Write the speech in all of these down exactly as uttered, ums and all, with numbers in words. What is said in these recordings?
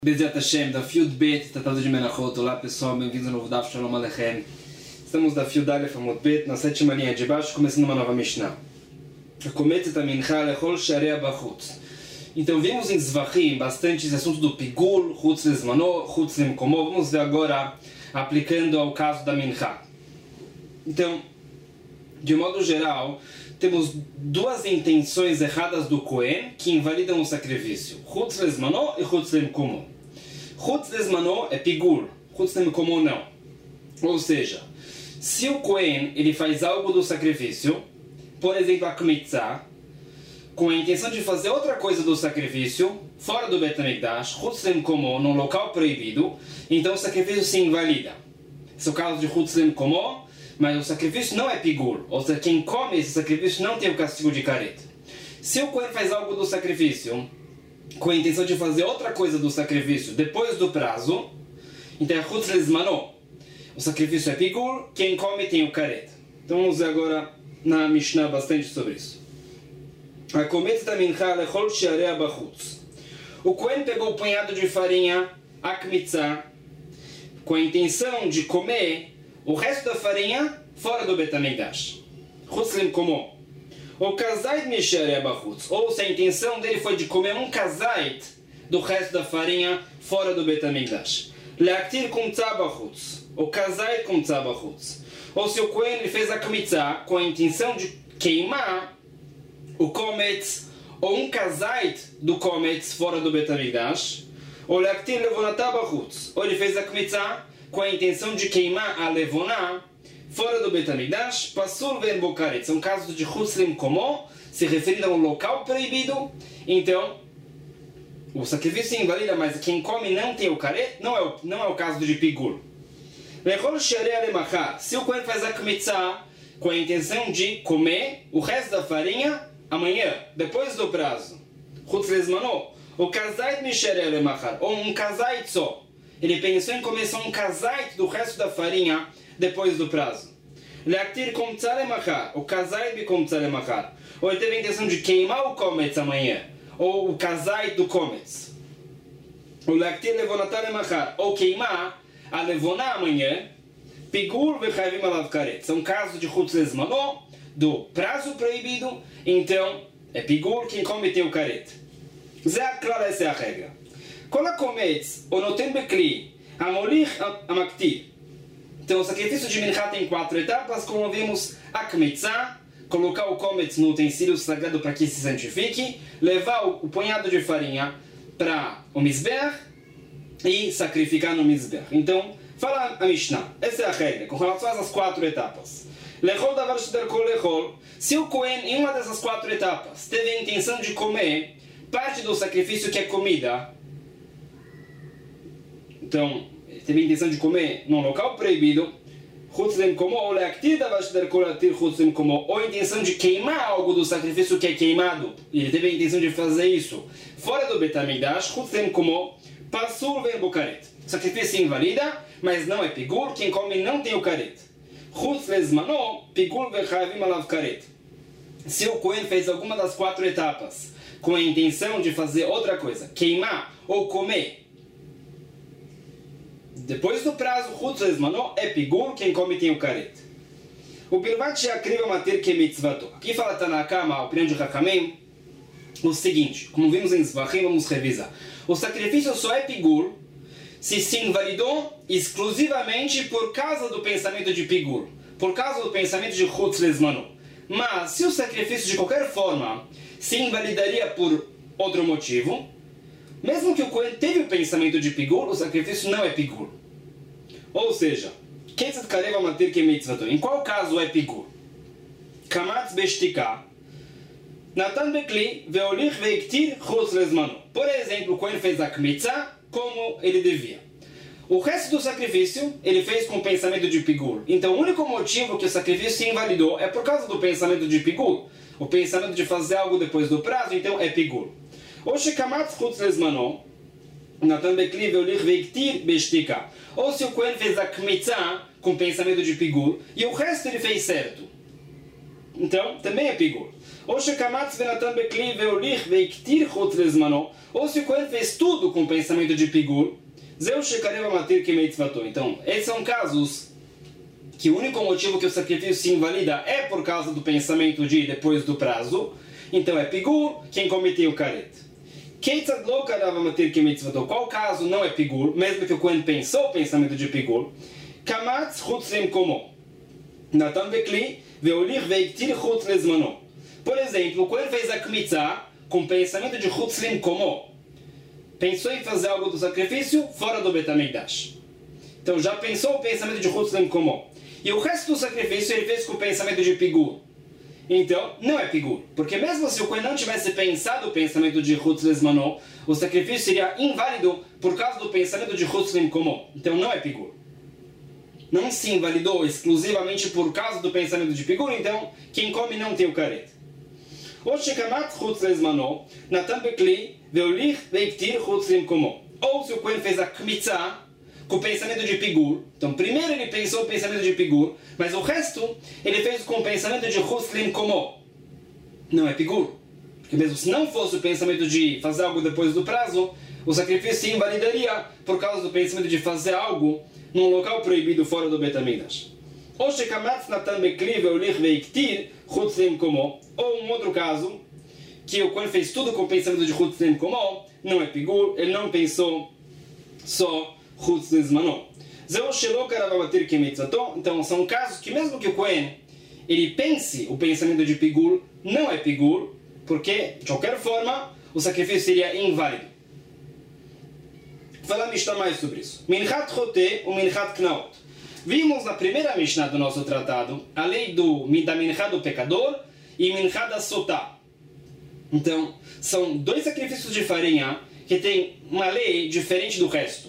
Bezerra Hashem, da Fiud Bet, Tratado de Menachot. Olá pessoal, bem-vindos ao novo Daf Shalom Aleichem. Estamos da Fiud Aleph Amud Bet, na sétima linha de baixo, começando uma nova Mishnah. Kometz et mincha lechol sharei bachutz. Então vimos em Zvachim bastante esse assunto do Pigul, Chutz lezmano, Chutz lemkomo. Vamos ver agora aplicando ao caso da Mincha. Então, de modo geral, temos duas intenções erradas do Kohen que invalidam o sacrifício. Chutz lezmano e Chutz lemkomo. Chutz lezmano é Pigul, Chutz lemkomo não. Ou seja, se o Kohen ele faz algo do sacrifício, por exemplo a Kmitzah, com a intenção de fazer outra coisa do sacrifício, fora do Bet HaMikdash, Chutz lemkomo, num local proibido, então o sacrifício se invalida. Esse é o caso de Chutz lemkomo, mas o sacrifício não é Pigul, ou seja, quem come esse sacrifício não tem o castigo de caret. Se o Kohen faz algo do sacrifício, com a intenção de fazer outra coisa do sacrifício depois do prazo, então é Chutz lezmano. O sacrifício é Pigul, quem come tem o caret. Então vamos ver agora na Mishnah bastante sobre isso. O Kohen pegou o punhado de farinha, a Kmitzah, com a intenção de comer o resto da farinha fora do Bet HaMikdash. Chutz lemkomo. O kazait misharei bachutz. Ou se a intenção dele foi de comer um kazait do resto da farinha fora do Bet HaMikdash. Leaktir kumtzah bachutz. O kazait kumtzah bachutz. Ou se o Kohen ele fez a Kmitzah com a intenção de queimar o kometz ou um kazait do kometz fora do Bet HaMikdash. Ou leaktir levonatah bachutz. Ou ele fez a Kmitzah com a intenção de queimar a levoná fora do Bet HaMikdash, pasul ven bokaret. São casos de Chutz lemkomo, se referindo a um local proibido. Então, o sacrifício se invalida, mas quem come não tem o karet, não é o, não é o caso de Pigul. Lechol sharei lemachar. Se o Kohen faz a Kmitzah com a intenção de comer o resto da farinha amanhã, depois do prazo, Chutz lezmano, o kazait misharei lemachar, ou um kazait só. Ele pensou em comer só um kazait do resto da farinha depois do prazo. Leaktir kumtzah lemachar, o kazait bi kumtzah lemachar. Ou ele teve a intenção de queimar o kometz amanhã, ou o kazait do kometz. Ou leaktir levonatah lemachar, ou queimar a levoná amanhã. Pigul vechayvim alav karet. São casos de Chutz lezmano, do prazo proibido, então é Pigul quem come tem o karet. Zé clara, essa é a regra. Quando a kometz, ou noten bekli, amolich amaktir. Então o sacrifício de Mincha tem quatro etapas, como vimos, a Kmitzah, colocar o kometz no utensílio sagrado para que se santifique, levar o, o punhado de farinha para o Mizbeach e sacrificar no Mizbeach. Então, fala a Mishnah, essa é a regra, com relação a essas quatro etapas. Lechol davar shederkol lechol. Se o Kohen, em uma dessas quatro etapas, teve a intenção de comer parte do sacrifício que é comida, então, teve a intenção de comer num local proibido, Chutz lemkomo, ou leaktir davar shederkol leaktir Chutz lemkomo, ou a intenção de queimar algo do sacrifício que é queimado, e ele teve a intenção de fazer isso fora do Bet HaMikdash, Chutz lemkomo, pasul ven bokaret. O sacrifício se invalida, mas não é Pigul, quem come não tem o karet. Chutz lezmano, Pigul vechayvim alav karet. Se o Kohen fez alguma das quatro etapas com a intenção de fazer outra coisa, queimar ou comer depois do prazo, Chutz lezmano, é Pigul, quem come tem o karet. O Bilvat she'akriv matir que mitzvato. Aqui fala Tanakama, a opinião de Hakamim, o seguinte, como vimos em Zvachim, vamos revisar. O sacrifício só é Pigul se se invalidou exclusivamente por causa do pensamento de Pigul, por causa do pensamento de Chutz lezmano. Mas, se o sacrifício de qualquer forma se invalidaria por outro motivo, mesmo que o Kohen teve o pensamento de Pigul, o sacrifício não é Pigul. Ou seja, em qual caso é Pigul? Kamatz beshtika, Natan bekli veolich veiktir Chutz lezmano. Por exemplo, o Kohen fez a Kmitzah como ele devia. O resto do sacrifício ele fez com o pensamento de Pigul. Então o único motivo que o sacrifício se invalidou é por causa do pensamento de Pigul. O pensamento de fazer algo depois do prazo, então é Pigul. Ou shekamatz Chutz lezmano, Natan bekli veolich veiktir beshtika. Ou se o Kohen fez a Kmitzah com o pensamento de Pigul e o resto ele fez certo, então também é Pigul. Ou shekamatz venatan bekli veolich veiktir chutz lezmano. Ou se o Kohen fez tudo com o pensamento de pigur, zeu shekarev amatir kimeitzvato. Então, esses são casos que o único motivo que o sacrifício se invalida é por causa do pensamento de depois do prazo. Então é pigur quem cometeu o karet. Keitzad lo karav amatir kimeitzvato. Qual caso não é pigur, mesmo que o Kohen pensou o pensamento de pigur? Kamatz chutz lemkomo. Natan bekli veolich veiktir chutz lezmano. Por exemplo, o Kohen fez a kmitzah com o pensamento de chutz lemkomo. Pensou em fazer algo do sacrifício fora do Betamigdash. Então já pensou o pensamento de chutz lemkomo. E o resto do sacrifício ele fez com o pensamento de pigur. Então, não é pigur. Porque mesmo se o Kohen não tivesse pensado o pensamento de chutz lezmano, o sacrifício seria inválido por causa do pensamento de chutz lemkomo. Então não é pigur. Não se invalidou exclusivamente por causa do pensamento de pigur, então quem come não tem o karet. Ou shekamat chutz lezmano, natan bekli veolich veiktir chutz lemkomo. Ou se o Kohen fez a kmitzah com o pensamento de pigur. Então, primeiro ele pensou o pensamento de pigur, mas o resto ele fez com o pensamento de chutz lemkomo. Não é pigur. Porque mesmo se não fosse o pensamento de fazer algo depois do prazo, o sacrifício se invalidaria por causa do pensamento de fazer algo num local proibido fora do Betamigdash. Ou shekamatz natan bekli veolich veiktir chutz lemkomo. Ou um outro caso, que o Kohen fez tudo com o pensamento de chutz lemkomo, não é pigur, ele não pensou só chutz lezmano. Zeu shelo karav amatir kimeitzvato. Então são casos que mesmo que o Kohen ele pense o pensamento de pigur, não é pigur, porque de qualquer forma o sacrifício seria inválido. Fala Mishnah mais sobre isso. Minchat chote ou minchat knaot. Vimos na primeira Mishnah do nosso tratado a lei do, da minchá do pecador e minchá da sotá. Então, são dois sacrifícios de farinha que têm uma lei diferente do resto.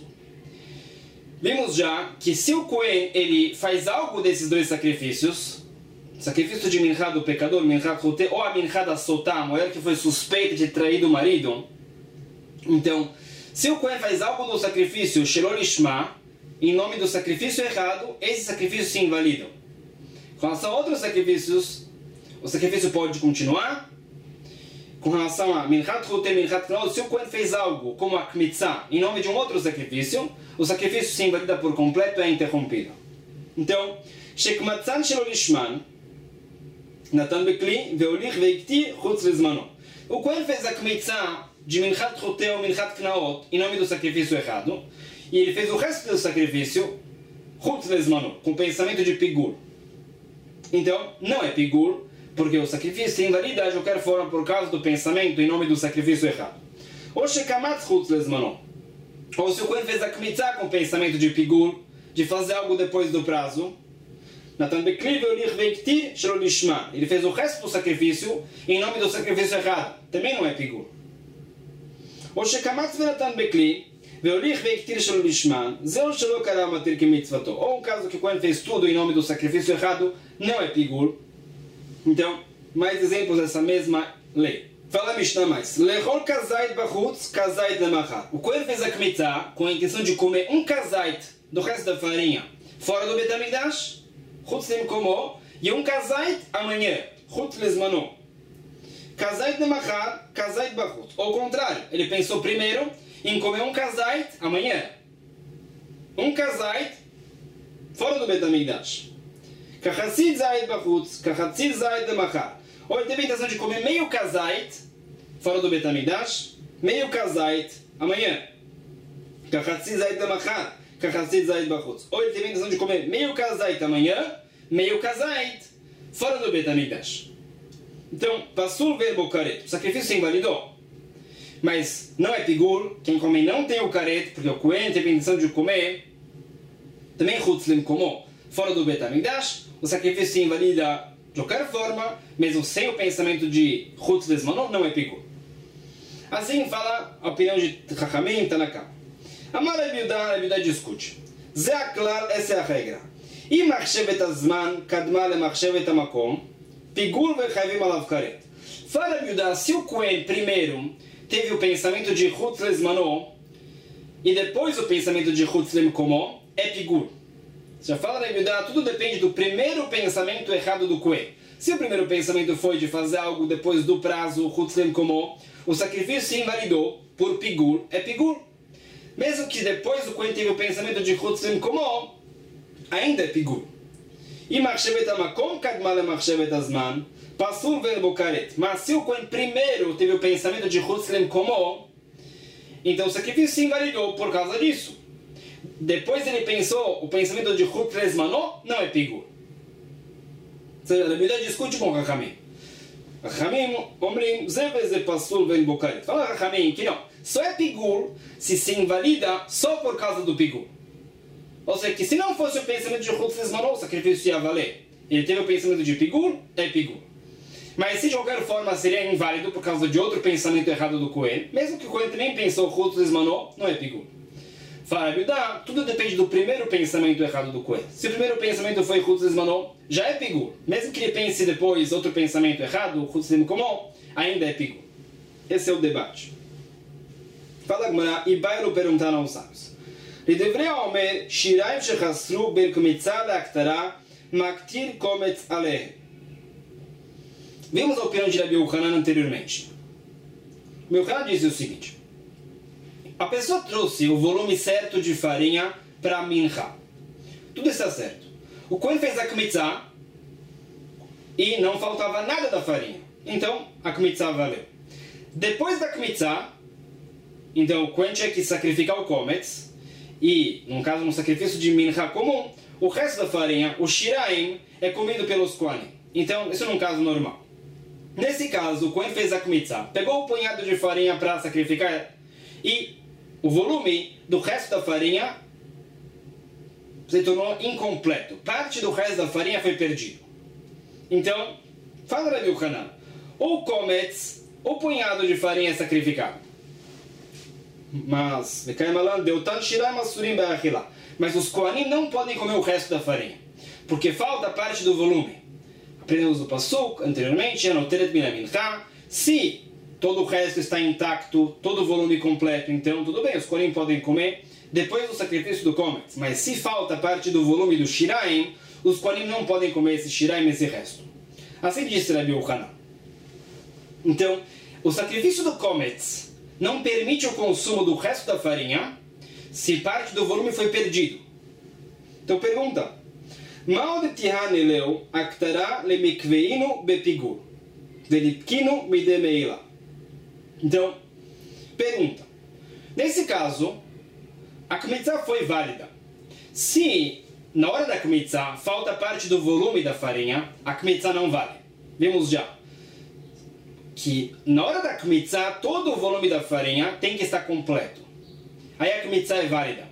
Vimos já que se o Kohen ele faz algo desses dois sacrifícios, sacrifício de minchá do pecador, minchá chote, ou a minchá da sotá, a mulher que foi suspeita de trair o marido, então, se o Kohen faz algo do sacrifício Shelo Lishma, em nome do sacrifício errado, esse sacrifício se invalida. Com relação a outros sacrifícios, o sacrifício pode continuar. Com relação a Minchat Chote, Minchat Knaot, se o Kohen fez algo como a Kmitzah, em nome de um outro sacrifício, o sacrifício se invalida por completo e é interrompido. Então, Shekmatzan Shelo Lishman, Natan Bekli, Veolich Veikti Chutz Lezmano. O Kohen fez a Kmitzah de Minchat Chote ou Minchat Knaot, em nome do sacrifício errado, e ele fez o resto do sacrifício chutz lezmano, com pensamento de pigur. Então, não é pigur, porque o sacrifício se invalida de qualquer forma por causa do pensamento em nome do sacrifício errado. Ou shekamatz chutz lezmano. Ou se o Kohen fez a kmitzah com pensamento de pigur, de fazer algo depois do prazo, Natan bekli veolich veiktir shelo lishma. Ele fez o resto do sacrifício em nome do sacrifício errado. Também não é pigur. Ou shekamatz venatan bekli veolich veiktir shelo lishma. Zeu shelo karav amatir kimitzvato. Ou um caso que o Kohen fez tudo em nome do sacrifício errado, não é pigur. Então, mais exemplos dessa mesma lei. Fala Mishnah mais. Lechol kazait bachutz, kazait lemachar. O Kohen fez a kmitzah com a intenção de comer um kazait do resto da farinha fora do Betamigdash, chutz lemkomo, e um kazait amanhã, chutz lezmano. Kazait lemachar, kazait bachutz. Ao contrário, ele pensou primeiro em comer um kazait amanhã. Um kazait fora do Betamigdash. Kachatzit zait bachutz, kachatzit zait lemachar. Ou ele teve a intenção de comer meio kazait fora do Betamigdash, meio kazait amanhã. Kachatzit zait lemachar, kachatzit zait bachutz. Ou ele teve a intenção de comer meio kazait amanhã, meio kazait fora do Betamigdash. Então, passou o verbo karet. O sacrifício se invalidou. Mas não é pigur. Quem come não tem o karet, porque o Kohen teve a intenção de comer também chutz lemkomo fora do Betamigdash. O sacrifício se invalida de qualquer forma, mesmo sem o pensamento de chutz lezmano, não é pigur. Assim fala a opinião de Chachamim Tanakam. Amar Rabi Yehuda, Rabi Yehuda discute. Zé aklar, essa é a regra. E machshevet azman kadma le machshevet hamakom, pigur vechavim alav karet. Fala Rabi Yehuda, se o Kohen primeiro teve o pensamento de chutz lezmano e depois o pensamento de chutz lemkomo, é pigur. Já fala Rabi Yehuda, tudo depende do primeiro pensamento errado do Kohen. Se o primeiro pensamento foi de fazer algo depois do prazo, Hutzlim Komo, o sacrifício se invalidou por Pigur, é Pigur. Mesmo que depois o Kohen teve o pensamento de Hutzlim Komo, ainda é Pigur. E Machshevet HaMakom Kadma LeMachshevet HaZman, Pasul Verbo Karet. Mas se o Kohen primeiro teve o pensamento de Hutzlim Komo, então o sacrifício se invalidou por causa disso. Depois ele pensou, o pensamento de Hutzlim Zmano não é Pigur. Ou seja, a Bíblia discute com o Rachamim. Rachamim, Omrim, Zeveze Pasul Verbo Karet. Fala Rachamim que não, só é Pigur se se invalida só por causa do Pigur. Ou seja, que se não fosse o pensamento de Hutzlim Zmano, o sacrifício ia valer. Ele teve o pensamento de Pigur, é Pigur. Mas se de qualquer forma seria inválido por causa de outro pensamento errado do Kohen, mesmo que o Kohen também pensou Hutzlim Zmano, não é Pigur. Fala Bíblia, tudo depende do primeiro pensamento errado do Kohen. Se o primeiro pensamento foi Hutzlim Zmano, já é Pigur. Mesmo que ele pense depois outro pensamento errado, Hutzlim Komo, ainda é Pigur. Esse é o debate. Fala Gemara, e Bailo perguntar aos sábios. לדברי האומר, שיריים שחסרו בין קמיצה להקטרה, מקטיר קומץ עליהם. Vimos a opinião de Rabi Yohanan anteriormente. Rabi Yohanan disse o seguinte: a pessoa trouxe o volume certo de farinha para a mincha. Tudo está certo. O Kohen fez a kmitzah e não faltava nada da farinha. Então, a kmitzah valeu. Depois da kmitzah, então o Kohen tinha que sacrificar o kometz. E, no caso, um sacrifício de mincha comum, o resto da farinha, o shiraim, é comido pelos Kohanim. Então, isso é um caso normal. Nesse caso, o Kohen fez a kmitzah, pegou o punhado de farinha para sacrificar e o volume do resto da farinha se tornou incompleto. Parte do resto da farinha foi perdido. Então, fala Rabi Yohanan, ou kometz, ou punhado de farinha é sacrificado. Mas, mas os Kohanim não podem comer o resto da farinha, porque falta parte do volume. Aprendemos o Pasuk anteriormente, se todo o resto está intacto, todo o volume completo, então tudo bem, os Kohanim podem comer depois do sacrifício do kometz. Mas se falta parte do volume do shiraim, os Kohanim não podem comer esse shiraim, esse resto. Assim disse Rabi Yohanan. Então, o sacrifício do kometz não permite o consumo do resto da farinha se parte do volume foi perdido. Então pergunta: então, pergunta. Nesse caso, a kmitzah foi válida. Se na hora da kmitzah falta parte do volume da farinha, a kmitzah não vale. Vimos já que na hora da kmitzah todo o volume da farinha tem que estar completo. Aí a kmitzah é válida.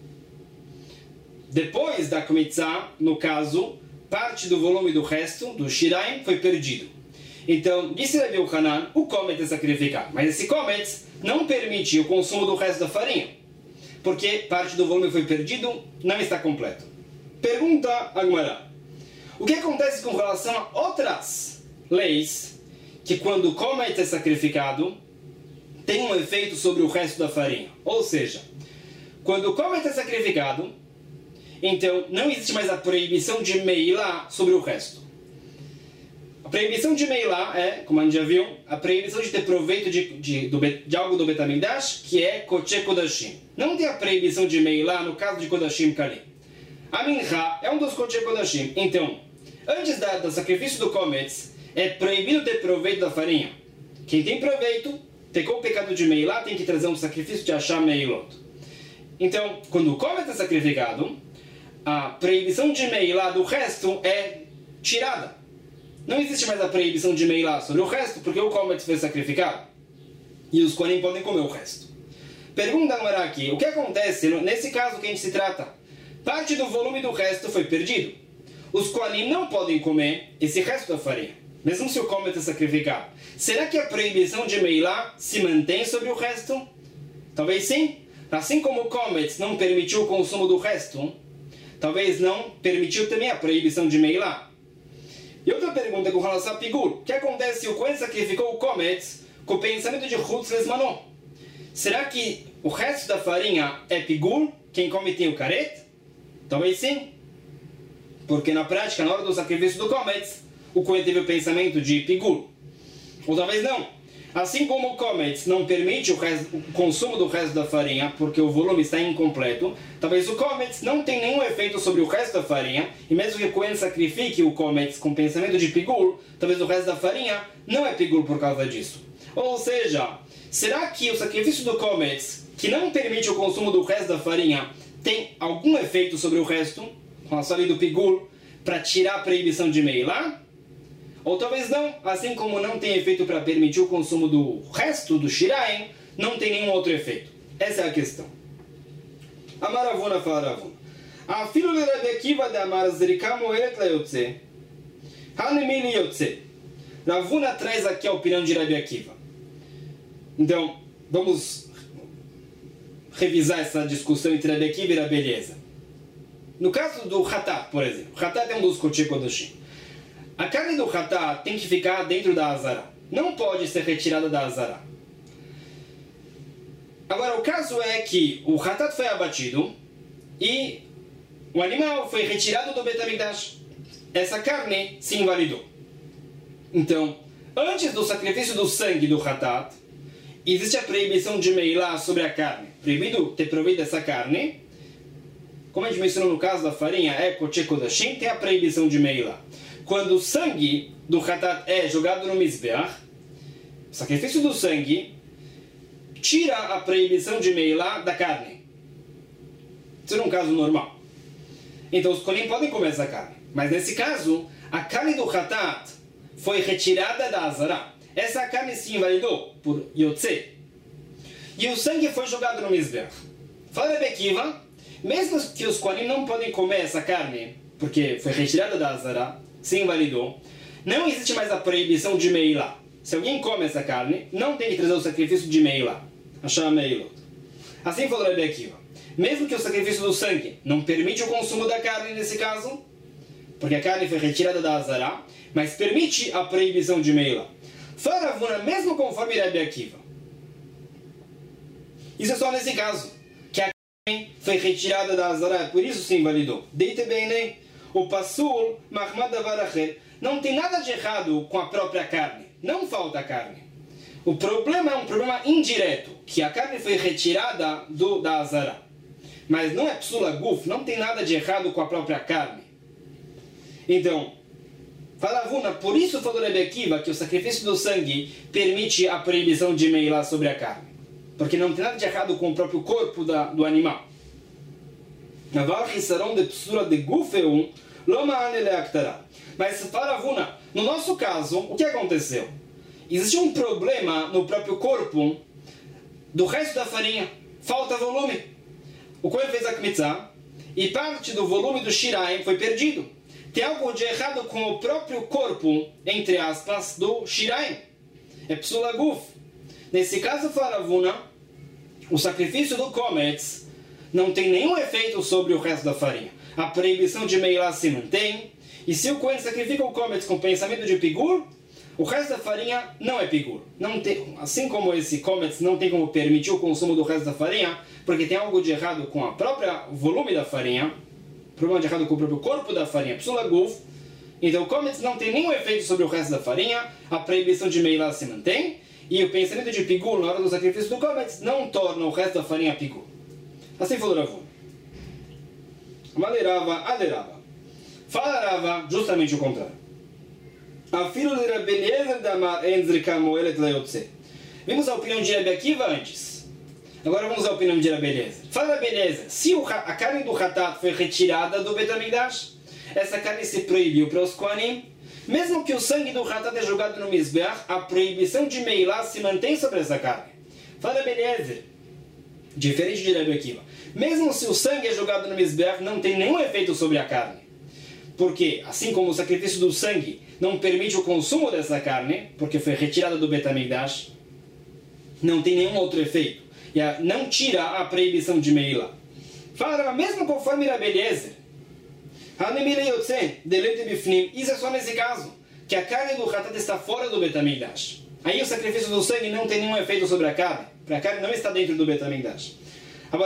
Depois da kmitzah, no caso, parte do volume do resto, do shiraim, foi perdido. Então, disse Rabi Yohanan, o kometz é sacrificado. Mas esse kometz não permite o consumo do resto da farinha, porque parte do volume foi perdido, não está completo. Pergunta a Gemara: o que acontece com relação a outras leis que quando o kometz é sacrificado tem um efeito sobre o resto da farinha? Ou seja, quando o kometz é sacrificado, então não existe mais a proibição de meilá sobre o resto. A proibição de meilá é, como a gente já viu, a proibição de ter proveito de, de, do, de algo do Betamigdash, que é Kodesh Kodashim. Não tem a proibição de meilá no caso de Kodashim Kalim. A mincha é um dos Kodesh Kodashim. Então, antes da, do sacrifício do kometz, é proibido ter proveito da farinha. Quem tem proveito, pecou o pecado de meilá, tem que trazer um sacrifício de achar meilot. Então, quando o kometz é sacrificado, a proibição de meilá do resto é tirada. Não existe mais a proibição de meilá sobre o resto, porque o kometz foi sacrificado. E os Kohanim podem comer o resto. Pergunta agora aqui, o que acontece nesse caso que a gente se trata? Parte do volume do resto foi perdido. Os Kohanim não podem comer esse resto da farinha, mesmo se o kometz é sacrificado. Será que a proibição de meilá se mantém sobre o resto? Talvez sim. Assim como o kometz não permitiu o consumo do resto, talvez não permitiu também a proibição de meilá. E outra pergunta com relação a Pigur: o que acontece se o Kohen sacrificou o kometz com o pensamento de Hutzlim Zmano? Será que o resto da farinha é Pigur? Quem come tem o karet? Talvez sim. Porque na prática, na hora do sacrifício do kometz, o Cohen teve o pensamento de Pigul. Ou talvez não. Assim como o Kometz não permite o, resto, o consumo do resto da farinha, porque o volume está incompleto, talvez o Kometz não tenha nenhum efeito sobre o resto da farinha, e mesmo que o Cohen sacrifique o Kometz com pensamento de Pigul, talvez o resto da farinha não é Pigul por causa disso. Ou seja, será que o sacrifício do Kometz, que não permite o consumo do resto da farinha, tem algum efeito sobre o resto, com a lei do Pigul, para tirar a proibição de Meilá? Ou talvez não, assim como não tem efeito para permitir o consumo do resto do Shiraim, não tem nenhum outro efeito. Essa é a questão. Amar Ravuna fala Ravuna. Afilo le Rabi Akiva de Amar Zerika Moeret la Yotze. Hanemi li Yotze. Ravuna traz aqui a opinião de Rabi Akiva. Então, vamos revisar essa discussão entre Rabi Akiva e Rabi Eliezer. No caso do Hatat, por exemplo. Hatat é um dos Kodesh Kodashim. A carne do Hatat tem que ficar dentro da Azara. Não pode ser retirada da Azara. Agora, o caso é que o Hatat foi abatido e o animal foi retirado do Beit HaMikdash. Essa carne se invalidou. Então, antes do sacrifício do sangue do Hatat, existe a proibição de Meilá sobre a carne. Proibido ter provido essa carne. Como a gente mencionou no caso da farinha, é Kodesh Kodashim, tem a proibição de Meilá. Quando o sangue do Hatat é jogado no Mizbeach, o sacrifício do sangue tira a proibição de Meilá da carne. Isso é um caso normal. Então os Kohanim podem comer essa carne. Mas nesse caso, a carne do Hatat foi retirada da Azara. Essa carne se invalidou por Yotze. E o sangue foi jogado no Mizbeach. Fala Rabi Akiva, mesmo que os Kohanim não podem comer essa carne, porque foi retirada da Azara, se invalidou, não existe mais a proibição de Meilá. Se alguém come essa carne, não tem que trazer o sacrifício de Meilá. Achar Meilot. Assim falou Rabi Akiva. Mesmo que o sacrifício do sangue não permite o consumo da carne nesse caso, porque a carne foi retirada da Azara, mas permite a proibição de Meilá. Fala Ravuna, mesmo conforme Rabi Akiva. Isso é só nesse caso, que a carne foi retirada da Azara, por isso se invalidou. Deite bem, né? O Passul, Mahmad Avarachel, não tem nada de errado com a própria carne. Não falta carne. O problema é um problema indireto, que a carne foi retirada do, da Azara. Mas não é Psula Guf, não tem nada de errado com a própria carne. Então, fala Ravuna, por isso falou Rabi Akiva que o sacrifício do sangue permite a proibição de Meilá sobre a carne. Porque não tem nada de errado com o próprio corpo da, do animal. Mas fala Ravuna, no nosso caso, o que aconteceu? Existe um problema no próprio corpo do resto da farinha. Falta volume. O Cohen fez a Kmitzah e parte do volume do Shiraim foi perdido. Tem algo de errado com o próprio corpo, entre aspas, do Shiraim. É Psula Guf. Nesse caso, fala Ravuna, o sacrifício do Kometz não tem nenhum efeito sobre o resto da farinha. A proibição de Meilá se mantém. E se o Cohen sacrifica o Kometz com pensamento de Pigur, o resto da farinha não é Pigur. Não tem, assim como esse Kometz não tem como permitir o consumo do resto da farinha, porque tem algo de errado com a própria volume da farinha, problema de errado com o próprio corpo da farinha, Psula Guf, então o Kometz não tem nenhum efeito sobre o resto da farinha, a proibição de Meilá se mantém, e o pensamento de Pigur na hora do sacrifício do Kometz não torna o resto da farinha Pigur. Assim falou Ravuna. Malerava, aderava. Fala Rava, justamente o contrário. Afilo de Rabi Eliezer damar enzrika moelet layotze. Vimos a opinião de Rabi Akiva antes. Agora vamos à opinião de Rabi Eliezer. Fala Rabi Eliezer, se a carne do Hatat foi retirada do Beit HaMikdash, essa carne se proibiu para os Kohanim, mesmo que o sangue do Hatat é jogado no Mizbeach, a proibição de Meilá se mantém sobre essa carne. Fala Rabi Eliezer, diferente de Rabi Akiva, mesmo se o sangue é jogado no Mizbeach, não tem nenhum efeito sobre a carne. Porque, assim como o sacrifício do sangue não permite o consumo dessa carne, porque foi retirada do Beit HaMikdash, não tem nenhum outro efeito. E a, não tira a proibição de Meilá. Fala, mesmo conforme Rabi Eliezer, isso é só nesse caso, que a carne do Hatat está fora do Beit HaMikdash. Aí o sacrifício do sangue não tem nenhum efeito sobre a carne, porque a carne não está dentro do Beit HaMikdash.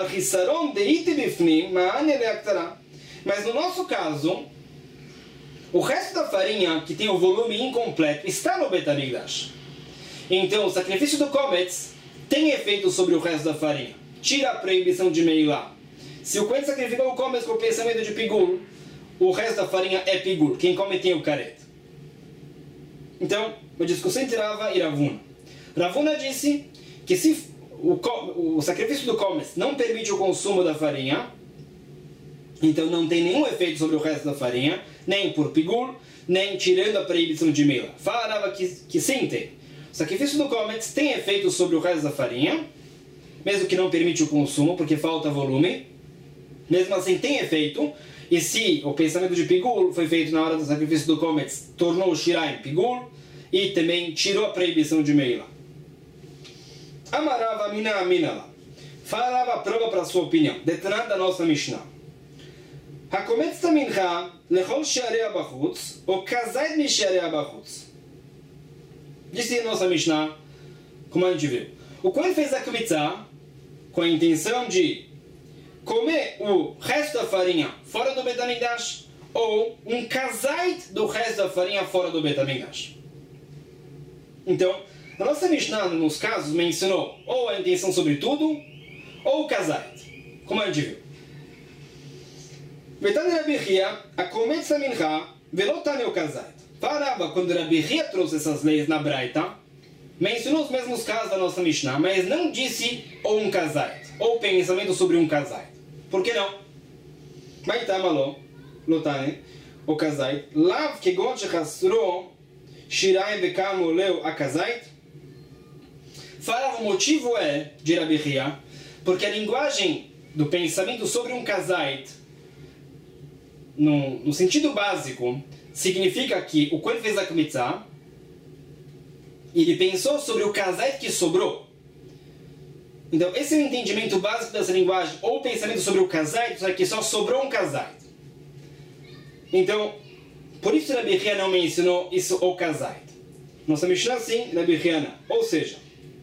Mas no nosso caso, O resto da farinha, que tem o volume incompleto, está no Beit HaMikdash. Então, o sacrifício do Kometz tem efeito sobre o resto da farinha. Tira a proibição de Meilá. Se o Kohen sacrificou o Kometz com o pensamento de Pigul, o resto da farinha é Pigul. Quem come tem o Karet. Então, uma discussão entre Rava e Ravuna. Ravuna disse que se o, o sacrifício do Kometz não permite o consumo da farinha, então não tem nenhum efeito sobre o resto da farinha, nem por Pigul, nem tirando a proibição de Meilá. Fala Rava que, que sim tem. O sacrifício do Kometz tem efeito sobre o resto da farinha, mesmo que não permite o consumo, porque falta volume. Mesmo assim tem efeito. E se o pensamento de Pigul foi feito na hora do sacrifício do Kometz, tornou o Shiraim Pigul, e também tirou a proibição de Meilá. Amarava mina aminala. Falava a prova para a sua opinião. Detrás da nossa Mishnah. Hakometz tamincha lechol shearea bachutz, o kazait mi shearea bachutz. Disse a nossa Mishnah, como a gente viu. O Kohen fez a Kmitzah com a intenção de comer o resto da farinha fora do Beit HaMikdash ou um kazait do resto da farinha fora do Beit HaMikdash. Então, a nossa Mishnah, nos casos, mencionou ou a intenção sobre tudo ou o kazait, como a gente viu. Betani Rabi Chia, a Kometz Mincha, velotane o kazait. Parava quando Rabi Chia trouxe essas leis na Braita, mencionou os mesmos casos da nossa Mishnah, mas não disse ou um kazait, ou pensamento sobre um kazait. Por que não? Maitamalo, lotane, o kazait, lav kegon shechasro, shiraim bekamo leu a kazait. Falava, o motivo é, de Rabi Chia, porque a linguagem do pensamento sobre um kazait, no, no sentido básico, significa que o Kohen fez a Kmitzah e ele pensou sobre o kazait que sobrou. Então, esse é o entendimento básico dessa linguagem, ou o pensamento sobre o kazait, só que só sobrou um kazait. Então, por isso Rabi Chia não mencionou isso, o kazait. Nossa Mishnah sim, Rabi Chia não. Ou seja,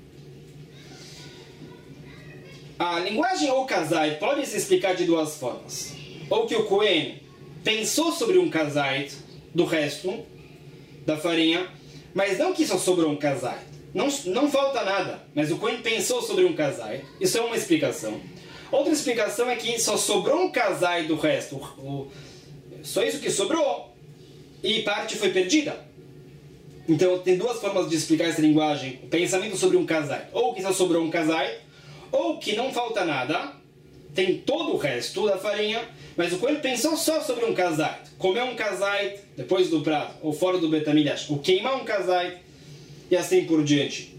a linguagem ou kazait pode se explicar de duas formas. Ou que o Kohen pensou sobre um kazait do resto da farinha, mas não que só sobrou um kazait. Não, não falta nada, mas o Kohen pensou sobre um kazait. Isso é uma explicação. Outra explicação é que só sobrou um kazait do resto. O, o, só isso que sobrou e parte foi perdida. Então tem duas formas de explicar essa linguagem. O pensamento sobre um kazait. Ou que só sobrou um kazait, ou que não falta nada, tem todo o resto da farinha, mas o Kohen pensou só sobre um kazait. Comer um kazait depois do prato, ou fora do Beit HaMikdash, ou queimar um kazait, e assim por diante.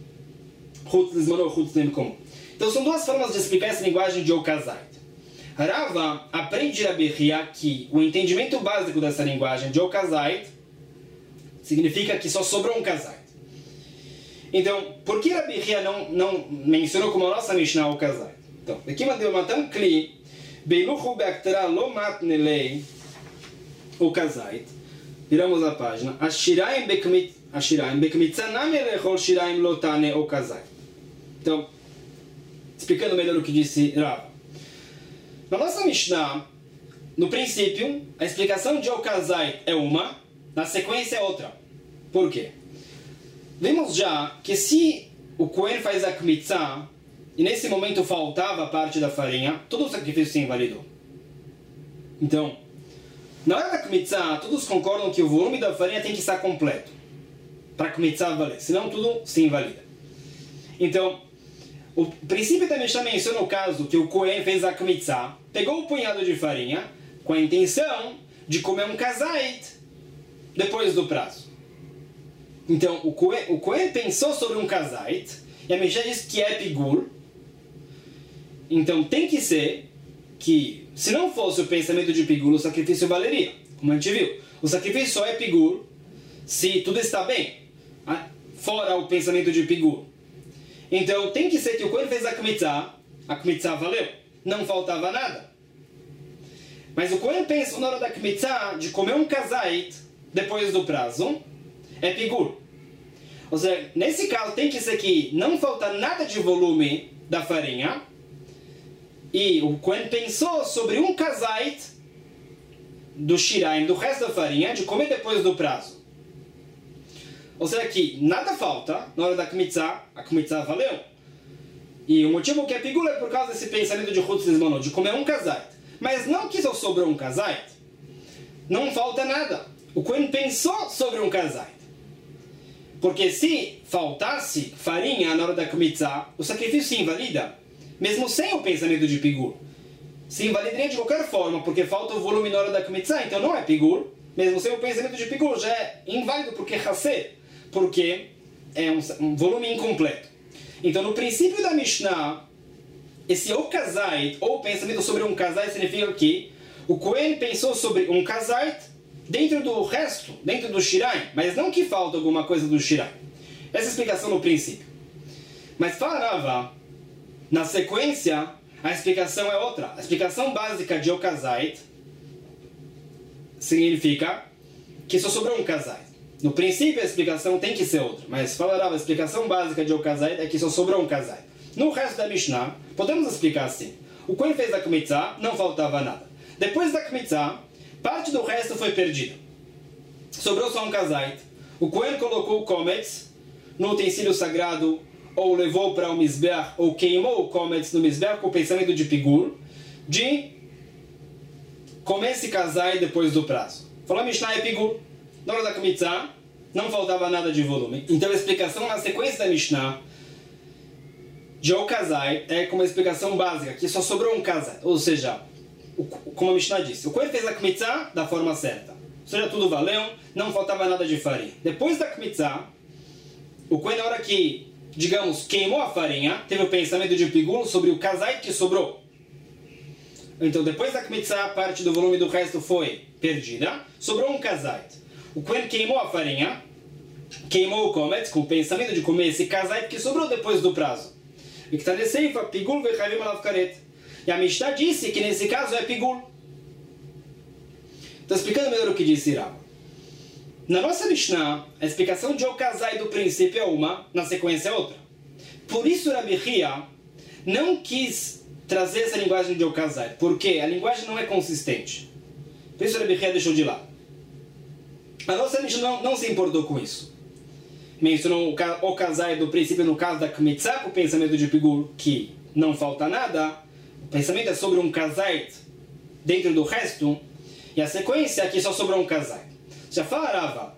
Então são duas formas de explicar essa linguagem de o kazait. Rava aprende de Rabi Chia que o entendimento básico dessa linguagem de o kazait significa que só sobrou um kazait. Então, por que Rabi Chia não, não mencionou como a nossa Mishnah o kazait? Então, aqui mandei matam kli, beiluchu beaktara lo matnelei, o kazait. Viramos a página. Ashiraim bekmit, ashiraim bekmitza nami lechol shiraim lotane o kazait. Então, explicando melhor o que disse Rava. Na nossa Mishnah, no princípio, a explicação de o kazait é uma, na sequência é outra. Por quê? Vimos já que se o Kohen faz a Kmitzah e nesse momento faltava parte da farinha, todo o sacrifício se invalidou. Então, na hora da Kmitzah, todos concordam que o volume da farinha tem que estar completo para a Kmitzah valer, senão tudo se invalida. Então, o princípio da Mishnah menciona o caso que o Kohen fez a Kmitzah, pegou o punhado de farinha com a intenção de comer um kazait depois do prazo. Então, o Kohen, o Kohen pensou sobre um kazait, e a Mishnah diz que é pigul. Então, tem que ser que, se não fosse o pensamento de pigul, o sacrifício valeria. Como a gente viu, o sacrifício só é pigul se tudo está bem, fora o pensamento de pigul. Então, tem que ser que o Kohen fez a Kmitzah, a Kmitzah valeu, não faltava nada. Mas o Kohen pensou na hora da Kmitzah de comer um kazait depois do prazo, é pigul. Ou seja, nesse caso tem que ser que não falta nada de volume da farinha e o Kohen pensou sobre um kazait do shiraim, do resto da farinha, de comer depois do prazo. Ou seja, que nada falta na hora da kmitzá, a kmitzá valeu. E o motivo que é pigul é por causa desse pensamento de Chutz Lizmonot, de comer um kazait. Mas não que só sobrou um kazait, não falta nada. O Kohen pensou sobre um kazait. Porque se faltasse farinha na hora da kmitzá, o sacrifício se invalida, mesmo sem o pensamento de pigul. Se invalidaria de qualquer forma, porque falta o volume na hora da kmitzá, então não é pigul, mesmo sem o pensamento de pigul, já é inválido porque é chaser, porque é um, um volume incompleto. Então, no princípio da Mishnah, esse o kazait, ou pensamento sobre um kazait, significa que o Kohen pensou sobre um kazait dentro do resto, dentro do shiraim, mas não que falta alguma coisa do shiraim. Essa é a explicação no princípio. Mas fala Rava, na sequência, a explicação é outra. A explicação básica de o kazait significa que só sobrou um kazait. No princípio a explicação tem que ser outra, mas fala Rava, a explicação básica de o kazait é que só sobrou um kazait. No resto da Mishnah, podemos explicar assim. O Kohen fez a kmitzá, não faltava nada. Depois da kmitzá, parte do resto foi perdida. Sobrou só um kazait. O Kohen colocou o kometz no utensílio sagrado, ou levou para o mizbeach, ou queimou o kometz no mizbeach com o pensamento de pigul, de comer esse kazait depois do prazo. Falou a Mishnah é pigul. Na hora da kmitzá, não faltava nada de volume. Então a explicação na sequência da Mishnah de o kazait é como uma explicação básica, que só sobrou um kazait. Ou seja, o, como a Mishnah disse, o Kohen fez a kmitzá da forma certa. Ou seja, tudo valeu, não faltava nada de farinha. Depois da kmitzá, o Kohen, na hora que, digamos, queimou a farinha, teve o pensamento de pigul sobre o kazait que sobrou. Então, depois da kmitzá, parte do volume do resto foi perdida, sobrou um kazait. O Kohen queimou a farinha, queimou o kometz com o pensamento de comer esse kazait que sobrou depois do prazo. E que está nesse pigul vechavim alav karet. E a Mishnah disse que nesse caso é pigul. Estou explicando melhor o que disse Rava. Na nossa Mishnah, a explicação de o kazait do princípio é uma, na sequência é outra. Por isso Rabi Hia não quis trazer essa linguagem de o kazait, porque a linguagem não é consistente. Por isso Rabi Hia deixou de lado. A nossa Mishnah não, não se importou com isso. Mencionou o, o kazait do princípio no caso da kmitzá, com o pensamento de pigul, que não falta nada. O pensamento é sobre um kazait dentro do resto, e a sequência aqui só sobrou um kazait. Já falava,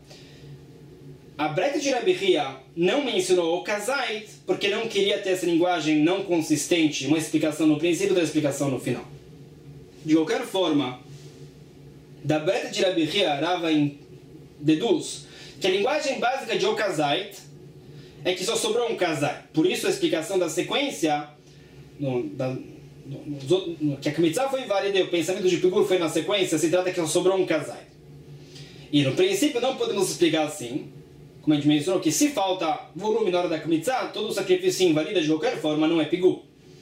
a Breta de Rabi Hia não mencionou o kazait, porque não queria ter essa linguagem não consistente, uma explicação no princípio e uma explicação no final. De qualquer forma, da Breta de Rabi Hia, Rava deduz que a linguagem básica de o kazait é que só sobrou um kazait. Por isso a explicação da sequência, no, da, no, no, que a kmitzá foi válida e o pensamento de pigul foi na sequência, se trata que só sobrou um kazait. E no princípio não podemos explicar assim, como a gente mencionou, que se falta volume na hora da kmitzá, todo o sacrifício se invalida de qualquer forma, não é pigul.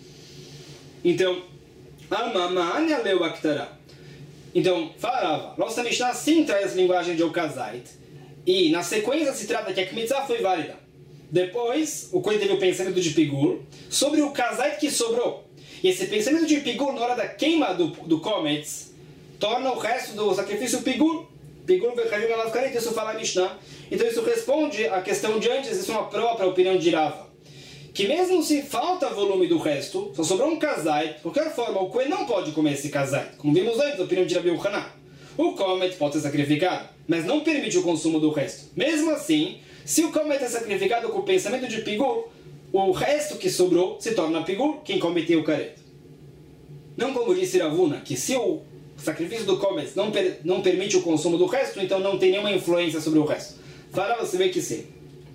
Então, amamanya leu aktara. Então, falava, nossa Mishnah sim traz a linguagem de o kazait, e na sequência se trata que a kmitzá foi válida. Depois, o Kohen teve o pensamento de pigul sobre o kazait que sobrou. E esse pensamento de pigul na hora da queima do, do kometz torna o resto do sacrifício pigul. Pigul vechavim alav karet, isso fala a Mishnah. Então isso responde à questão de antes, isso é uma própria opinião de Rava. Que mesmo se falta volume do resto, só sobrou um kazait, de qualquer forma o Kohen não pode comer esse kazait. Como vimos antes, a opinião de Rabi Yochanan. O komet pode ser sacrificado, mas não permite o consumo do resto. Mesmo assim, se o komet é sacrificado com o pensamento de pigul, o resto que sobrou se torna pigul, quem cometeu o karet. Não como disse Ravuna, que se o sacrifício do komet não, per, não permite o consumo do resto, então não tem nenhuma influência sobre o resto. Fala, você vê que sim.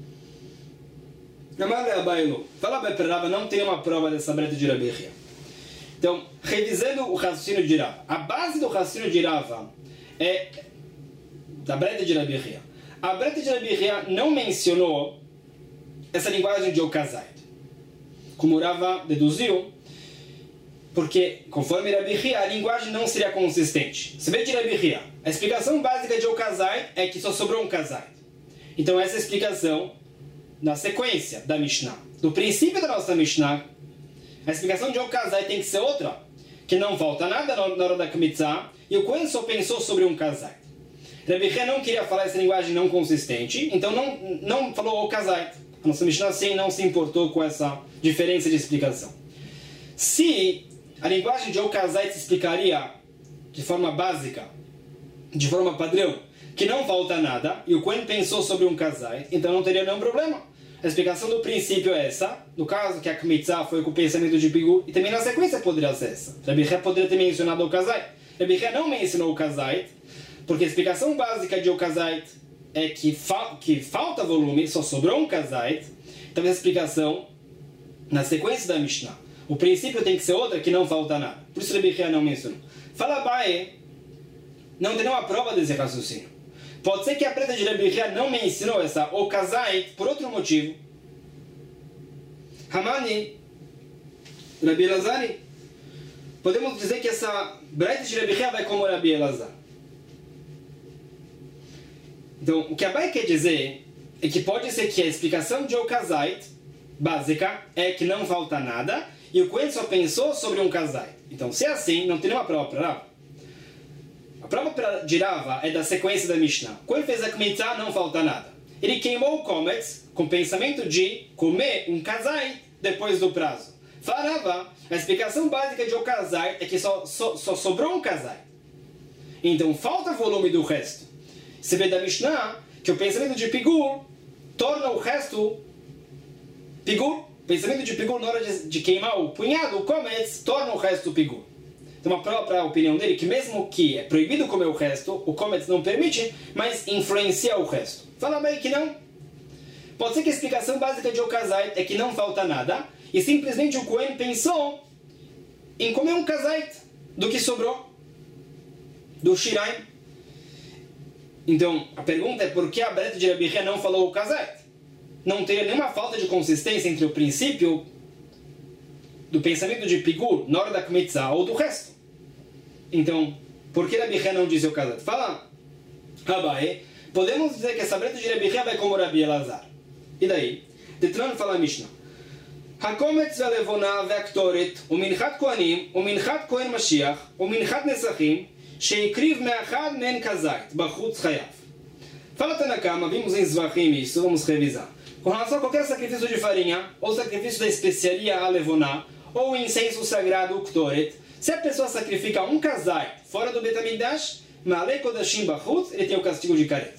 Fala para Rava, não tem uma prova dessa breta de Rabi Hia. Então, revisando o raciocínio de Rava, a base do raciocínio de Rava é da breta de Rabi Hia. A breta de Rabi Hia não mencionou essa linguagem de o kazait, como Rava deduziu, porque, conforme Rabi Hia, a linguagem não seria consistente. Se vê de Rabi Hia, a explicação básica de o kazait é que só sobrou um kazait. Então, essa é a explicação na sequência da Mishnah. Do princípio da nossa Mishnah, a explicação de o kazait tem que ser outra. que não falta nada na hora da Kmitzah, e o Kohen só pensou sobre um kazait. Rabbi Chia não queria falar essa linguagem não consistente, então não, não falou o kazait. A nossa Mishnah assim não se importou com essa diferença de explicação. Se a linguagem de o kazait se explicaria de forma básica, de forma padrão, que não falta nada, e o Kohen pensou sobre um kazait, então não teria nenhum problema. A explicação do princípio é essa, no caso que a Kmitzah foi com o pensamento de Pigur, e também na sequência poderia ser essa. Rabbi Chia poderia ter mencionado o kazait. Rabbi Chia não mencionou o kazait, porque a explicação básica de o kazait é que, fa que falta volume, só sobrou um kazait. Talvez a explicação na sequência da Mishnah. O princípio tem que ser outra, que não falta nada. Por isso Rabbi Chia não mencionou. Fala Bae, não tem nenhuma prova desse raciocínio. Pode ser que a preta de Rabbi Chia não mencionou essa o kazait por outro motivo. Hamani, Rabbi Elazari, podemos dizer que essa preta de Rabbi Chia vai como Rabbi Elazar. Então, o que a Bai quer dizer é que pode ser que a explicação de o kazait básica é que não falta nada e o Kohen só pensou sobre um kazait. Então, se é assim, não tem nenhuma prova para Rava. A prova de Rava é da sequência da Mishnah. Quando fez a Kmitzah, não falta nada. Ele queimou o kometz com o pensamento de comer um kazait depois do prazo. Fala Rava, a explicação básica de o kazait é que só, só, só sobrou um kazait. Então, falta volume do resto. Você vê da Mishnah que o pensamento de Pigur torna o resto Pigur. O pensamento de Pigur na hora de, de queimar o punhado, o kometz, torna o resto Pigur. Tem uma própria opinião dele que mesmo que é proibido comer o resto, o kometz não permite, mas influencia o resto. Fala bem que não. Pode ser que a explicação básica de o kazait é que não falta nada e simplesmente o Kohen pensou em comer um kazait do que sobrou do shiraim. Então, a pergunta é por que a Breta de Rabbi Chia não falou o kazait? Não teria nenhuma falta de consistência entre o princípio do pensamento de Pigur na hora da Kmitzah ou do resto. Então, por que Rabbi Chia não disse o kazait? Fala, Abaye, podemos dizer que essa Breta de Rabbi Chia vai como Rabbi Elazar. E daí? Detran fala a Mishnah. הקומץ והלבונה והקטורת ומנחת כהנים ומנחת כהן משיח ומנחת נסכים שהקריב מאחד מהן כזית בחוץ חייב. Fala Tanakama, vimos em Zvachim isso, vamos revisar. Com relação a qualquer sacrifício de farinha, ou sacrifício da especiaria alevoná, ou incenso sagrado, o ktoret, se a pessoa sacrifica um kazait fora do Betamigdash, Ma'alei Kodashim Bachutz, ele tem o castigo de caret.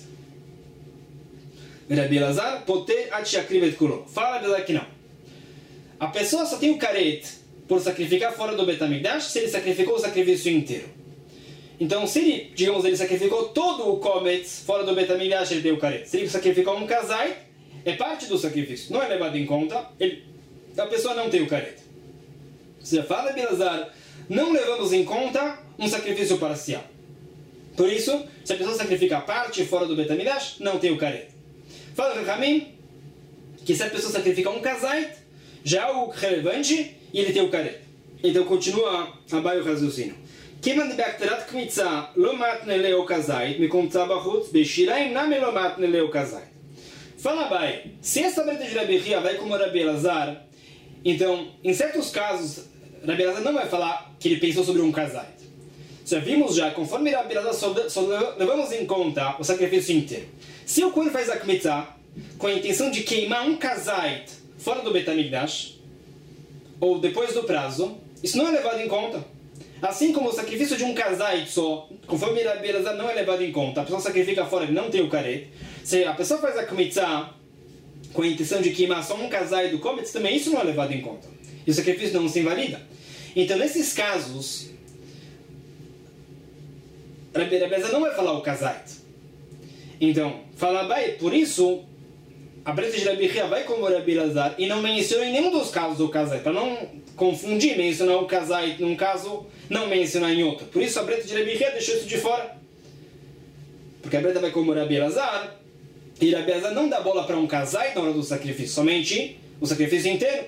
Rabbi Elazar, poter ad she'akriv et kulo. Fala Elazar que não. A pessoa só tem o caret por sacrificar fora do Betamigdash se ele sacrificou o sacrifício inteiro. Então, se ele, digamos, ele sacrificou todo o kometz fora do Betamigdash, ele tem o caret. Se ele sacrificou um kazait, é parte do sacrifício, não é levado em conta, ele, a pessoa não tem o caret. Você fala, Elazar, não levamos em conta um sacrifício parcial. Por isso, se a pessoa sacrifica a parte fora do Betamigdash, não tem o caret. Fala, Rahamim, que se a pessoa sacrifica um kazait, já é algo relevante e ele tem o caret. Então, continua abaixo o raciocínio. כיוון בהקטרת קמיצה לא מתנה לאו כזית, מקומצה בחוץ, בשיריים נמי לא מתנה לאו כזית. Fala, Bai, se essa breta de Rabbi Chia vai como Rabbi Elazar, então, em certos casos, Rabbi Elazar não vai falar que ele pensou sobre um kazait. Já vimos já, conforme Rabbi Elazar, só, só levamos em conta o sacrifício inteiro. Se o Kohen faz a Kmitzah com a intenção de queimar um kazait fora do Betamigdash, ou depois do prazo, isso não é levado em conta. Assim como o sacrifício de um kazait só, conforme Rabbi Elazar não é levado em conta, a pessoa sacrifica fora e não tem o caret. Se a pessoa faz a Kmitzah com a intenção de queimar só um kazait do kometz, também isso não é levado em conta. E o sacrifício não se invalida. Então, nesses casos, Rabbi Elazar não vai falar o kazait. Então, fala bem, por isso, a breta de Rabbi Chia vai como Rabbi Elazar e não menciona em nenhum dos casos o kazait, para não confundir, mencionar o kazait num caso, não mencionar em outro. Por isso a breta de Rabbi Chia deixou isso de fora. Porque a breta vai como Rabbi Elazar, e Rabbi Elazar não dá bola para um kazait na hora do sacrifício, somente o sacrifício inteiro.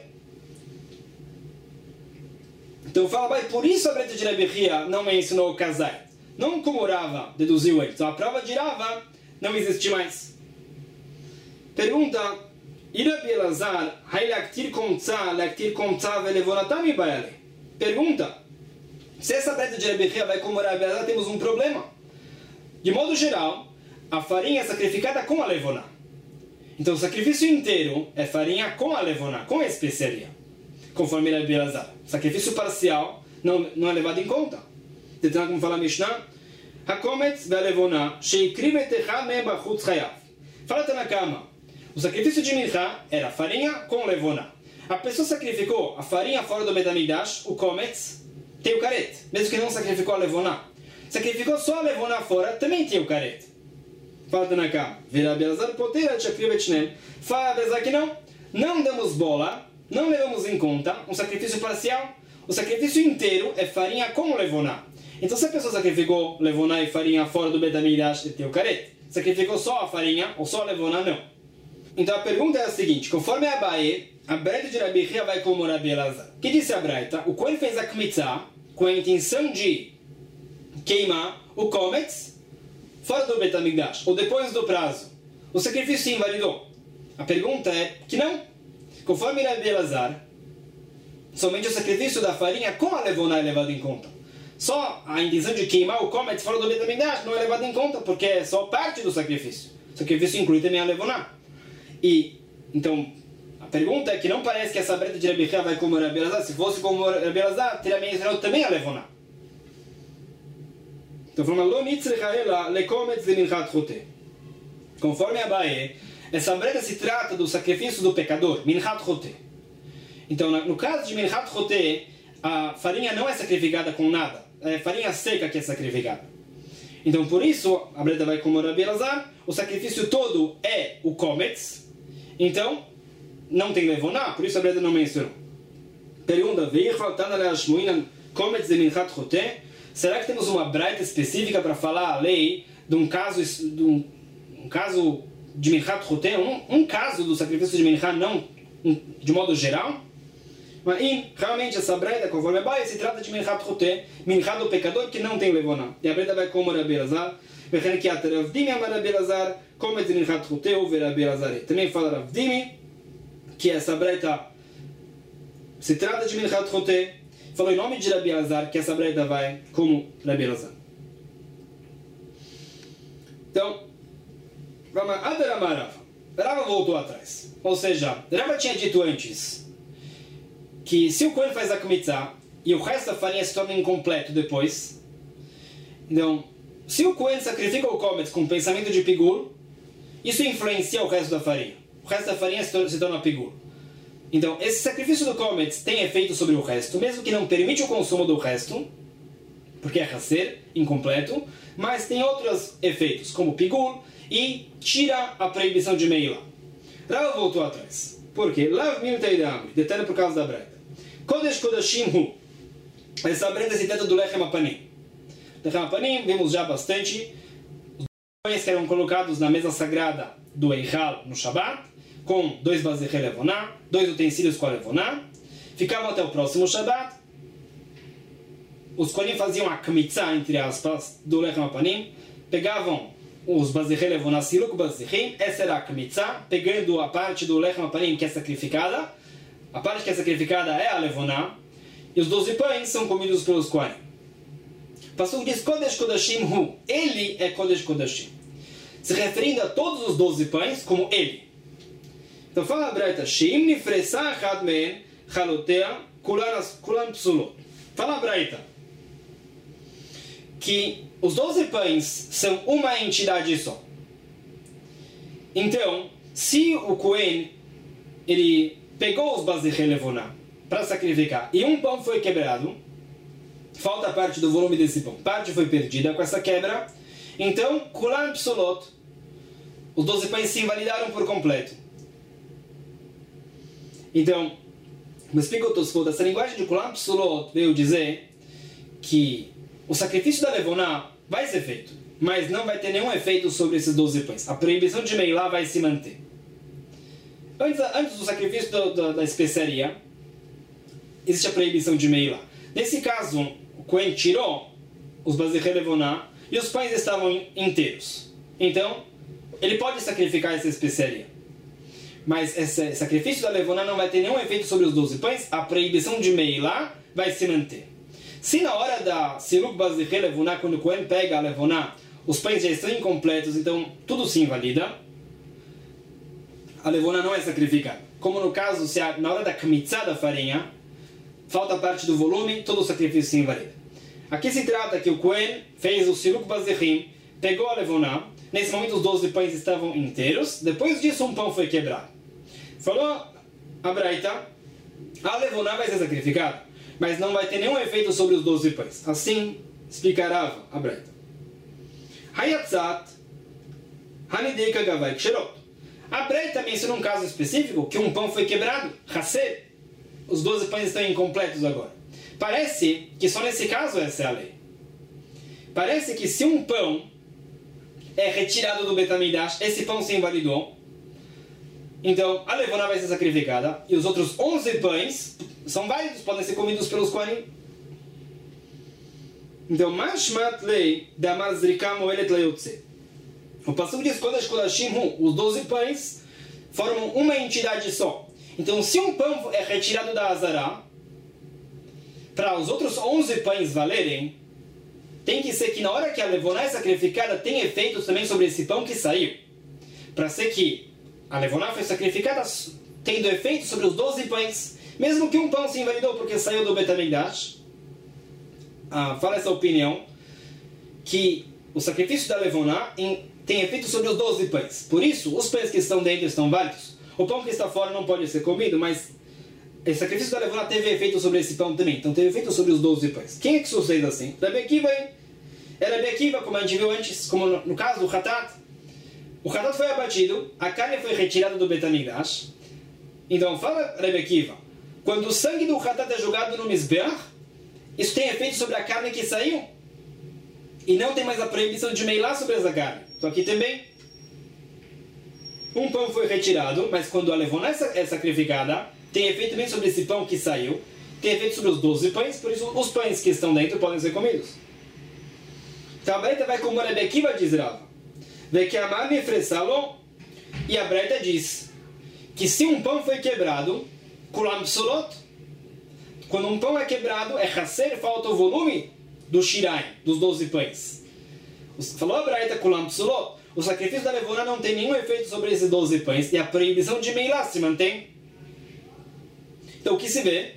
Então fala, vai, por isso a breta de Rabbi Chia não mencionou o kazait. Não como Rava deduziu ele. Então a prova de Rava não existe mais. Pergunta, e Rabbi Elazar, hai laktir komtza, laktir komtza velevonatami baale? Pergunta, Se essa breta de Rabi Chia vai como Rabi Elazar, temos um problema. De modo geral, a farinha é sacrificada com a levoná. Então o sacrifício inteiro é farinha com a levoná, com a especiaria. Conforme Rabi Elazar. Sacrifício parcial não, não é levado em conta. Então, como fala a Mishnah, Hakometz ve'alevoná sheikriv etecha me'em bachutz chayav. Fala Tanakama, o sacrifício de Mincha era farinha com levoná. A pessoa sacrificou a farinha fora do Betamigdash, o Kometz, tem o karet, mesmo que não sacrificou a levoná. Sacrificou só a levoná fora, também tem o karet. Fala Tanakama, Rabi Elazar poteira shakriv etshneim. Fala Rabi Elazar que não, não damos bola, não levamos em conta um sacrifício parcial. O sacrifício inteiro é farinha com levoná. Então se a pessoa sacrificou levoná e farinha fora do Betamigdash, ele tem o karet. Sacrificou só a farinha ou só a levoná, não. Então a pergunta é a seguinte, conforme a Abaye, a breta de Rabi Chia vai como Rabi Elazar. O que disse a breta? O Kohen fez a kmitzah com a intenção de queimar o kometz fora do Betamigdash, ou depois do prazo. O sacrifício se invalidou. A pergunta é que não. Conforme Rabi Elazar, somente o sacrifício da farinha com a levoná é levado em conta. Só a intenção de queimar o kometz fora do Betamigdash não é levado em conta, porque é só parte do sacrifício. O sacrifício inclui também a levoná. E, então, a pergunta é que não parece que essa breta de Rabi Chia vai como Rabi Elazar. Se fosse como Rabi Elazar, teria mencionado também a levoná. Então, conforme a Abaye, essa breta se trata do sacrifício do pecador, Minchat Chote. Então, no caso de Minchat Chote, a farinha não é sacrificada com nada. É farinha seca que é sacrificada. Então, por isso, a breta vai como Rabi Elazar, o sacrifício todo é o kometz. Então, não tem levoná, por isso a breta não mencionou. Pergunta, veio faltando a shmuina kometz de Minchat Chote? Será que temos uma breta específica para falar a lei de um caso de, um, um caso de Minchat Chote? Um, um caso do sacrifício de Mincha, não um, de modo geral? Mas realmente essa breta, conforme a Abaye, se trata de Minchat Chote, Mincha do pecador que não tem levoná. E a breta vai como Rabi Elazar. Também fala Rav Dimi que essa breta se trata de Minchat Chote. Falou em nome de Rabi Elazar que essa breta vai como Rabi Elazar. Então, vamos Adarama Rava voltou atrás. Ou seja, Rava tinha dito antes que se o Kohen faz a kmitzah e o resto da farinha se torna incompleto depois, então, se o Kohen sacrifica o kometz com pensamento de pigur, isso influencia o resto da farinha. O resto da farinha se torna, se torna pigur. Então, esse sacrifício do kometz tem efeito sobre o resto, mesmo que não permite o consumo do resto, porque é haser, incompleto, mas tem outros efeitos, como pigur, e tira a proibição de meila. Rav voltou atrás. Por quê? Lav miltei da detalhe por causa da breta. Kodesh Kodashim Hu. Essa breta se trata do Lechem Apanim. Lechem Apanim, vimos já bastante. Os pães que eram colocados na mesa sagrada do Eichal no Shabbat, com dois bazechei levoná, dois utensílios com a levoná, ficavam até o próximo Shabbat. Os Kohanim faziam a kmitzah, entre aspas, do Lechem Apanim, pegavam os bazechei levoná, siluk bazechim, essa era a kmitzah, pegando a parte do Lechem Apanim que é sacrificada, a parte que é sacrificada é a levoná, e os doze pães são comidos pelos Kohanim. Passou diz Kodesh Kodashim Hu, ele é Kodesh Kodashim, se referindo a todos os doze pães como ele. Então fala a breta, Sheim nifresa echad mehen chalotea kulan psulot. Fala a breta que os doze pães são uma entidade só. Então, se o Kohen ele pegou os bazechei levoná para sacrificar e um pão foi quebrado, falta parte do volume desse pão, parte foi perdida com essa quebra, então, kulan psulot, os doze pães se invalidaram por completo. Então, me explica o Tosfot, essa linguagem de kulan psulot veio dizer que o sacrifício da levoná vai ser feito, mas não vai ter nenhum efeito sobre esses doze pães. A proibição de meilá vai se manter. Antes, antes do sacrifício do, do, da especiaria, existe a proibição de meilá. Nesse caso, o Kohen tirou os bazechei levoná e os pães estavam inteiros. Então, ele pode sacrificar essa especiaria. Mas esse sacrifício da levoná não vai ter nenhum efeito sobre os doze pães. A proibição de meilá vai se manter. Se na hora da Siluk Bazichet Levuná, quando o Cohen pega a Levuná, os pães já estão incompletos, então tudo se invalida, a Levuná não é sacrificada. Como no caso, se a, na hora da Kmitzá da farinha, falta parte do volume, todo o sacrifício se invalida. Aqui se trata que o Cohen fez o Siluk Bazichim, pegou a Levuná, nesse momento os doze pães estavam inteiros, depois disso um pão foi quebrado. Falou a Braita, a Levuná vai ser sacrificada, mas não vai ter nenhum efeito sobre os doze pães. Assim explicará a Braita. Hayatzat, Hanideika Gavai Ksherot. A Braita menciona um caso específico, que um pão foi quebrado, Haser. Os doze pães estão incompletos agora. Parece que só nesse caso essa é a lei. Parece que se um pão é retirado do Betamidash, esse pão se invalidou, então a Levuná vai ser sacrificada, e os outros onze pães são válidos, podem ser comidos pelos Kohanim. Então, Mashmat lei da Mazrika Moelet Leotze. O passuco diz Kodesh Kodashim Hu, os doze pães formam uma entidade só. Então, se um pão é retirado da Azará, para os outros onze pães valerem, tem que ser que na hora que a Levuná é sacrificada, tem efeitos também sobre esse pão que saiu. Para ser que a Levuná foi sacrificada, tendo efeito sobre os doze pães, mesmo que um pão se invalidou porque saiu do Betamigdash, ah, fala essa opinião, que o sacrifício da Levuná tem efeito sobre os doze pães. Por isso, os pães que estão dentro estão válidos. O pão que está fora não pode ser comido, mas o sacrifício da Levuná teve efeito sobre esse pão também. Então teve efeito sobre os doze pães. Quem é que sucede assim? Rabi Akiva é Rabi Akiva, como a gente viu antes, como no, no caso do Hatat. O Hatat foi abatido, a carne foi retirada do Betamigdash. Então fala Rabi Akiva, quando o sangue do Hatat é jogado no Mizbeach, isso tem efeito sobre a carne que saiu. E não tem mais a proibição de meilá sobre essa carne. Então aqui também, um pão foi retirado, mas quando a Levuná é sacrificada, tem efeito também sobre esse pão que saiu, tem efeito sobre os doze pães, por isso os pães que estão dentro podem ser comidos. Então a Braita vai como a Rabi Akiva diz Rava. E a Braita diz que se um pão foi quebrado, kulam psulot, quando um pão é quebrado, é haser, falta o volume do shiraim, dos doze pães. Falou a Braita kulam psulot, o sacrifício da Levuná não tem nenhum efeito sobre esses doze pães, e a proibição de meilá se mantém. Então o que se vê?